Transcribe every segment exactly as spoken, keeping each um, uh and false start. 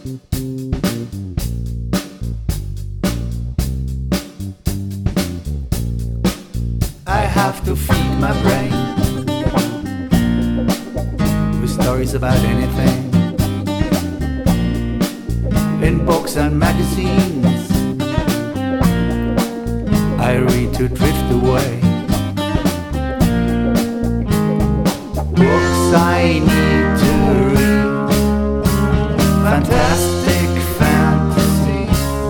I have to feed my brain with stories about anything. In books and magazines I read to drift away. Books I need to read, fantastic fantasy.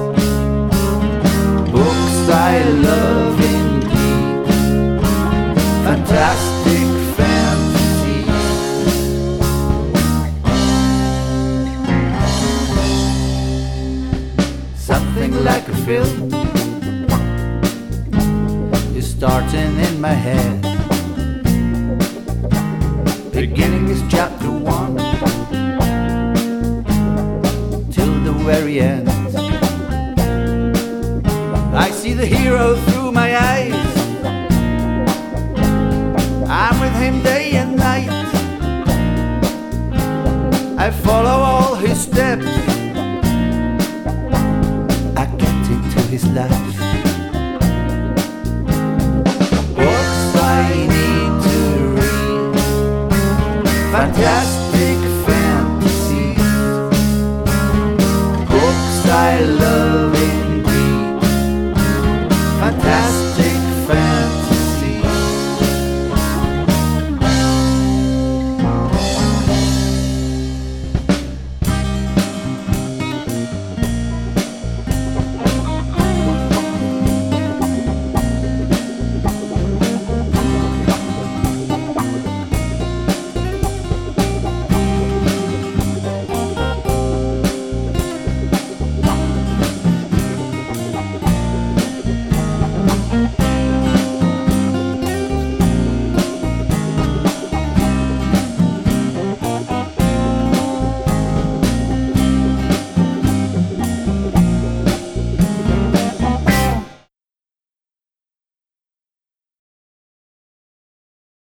Books I love indeed, fantastic fantasy. Something like a film is starting in my head. Beginning is chapter one till the very end. I see the hero through my eyes. I'm with him day and night. I follow all his steps. I get into his life.